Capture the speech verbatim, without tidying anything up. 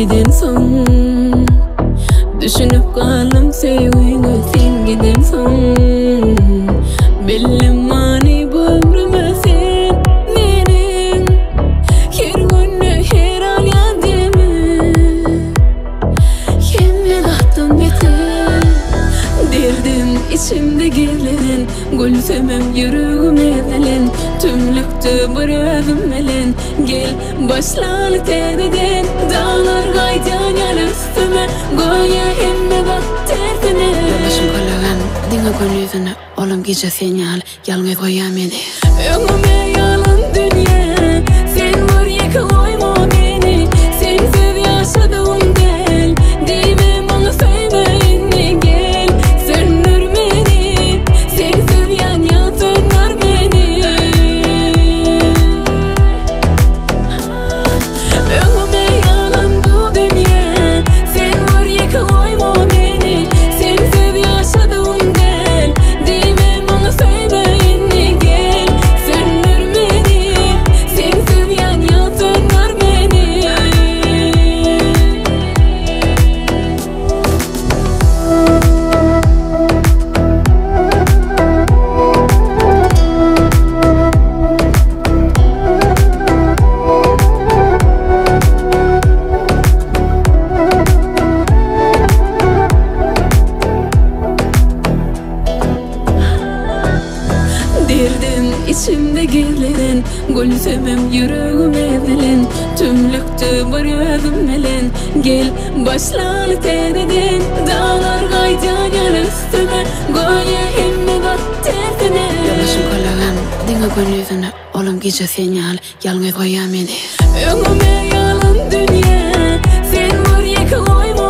giden son. Düşünüp kaldım sevgini sen giden son. Bellim mani bu ömrüme sen benim. Her günü her an yadımı. Yemin attın beter. Derdim içimde gelen. Gülsemem yüreğim evelen. Tümlüktü bırakım elen. Gel başlalı tereden. Dağlar kaydan yan üstüme. Goya emme bak tertine. Başım kalagan dinga gönlüzüne. Oğlum gece senyal yalnız koya beni. Ömrüme yalan dünya. Sen var yıkı koyma beni. Sensiz yaşadığım del. Dime bana sevmeyini gel. Söndür beni. Sensiz yan yan söndür beni. Ömrüme yalan bu dünya. Sen var yıkı koyma beni. Sensiz yaşadığım del. Dime bana sevmeyini gel. Söndür beni. Sensiz yan yan söndür beni. Derdim içimde gelen. Gülsemem yüreğim evelen. Tümlüktü bırakım elen. Gel başlalı tereden. Dağlar kaydan yan üstüme. Goya emme bak tertine. Başım kalagan dinga gönlüzüne. Oğlum gece senyal yalnız koya beni. Ömrüme yalan dünya. Sen var yıkı koyma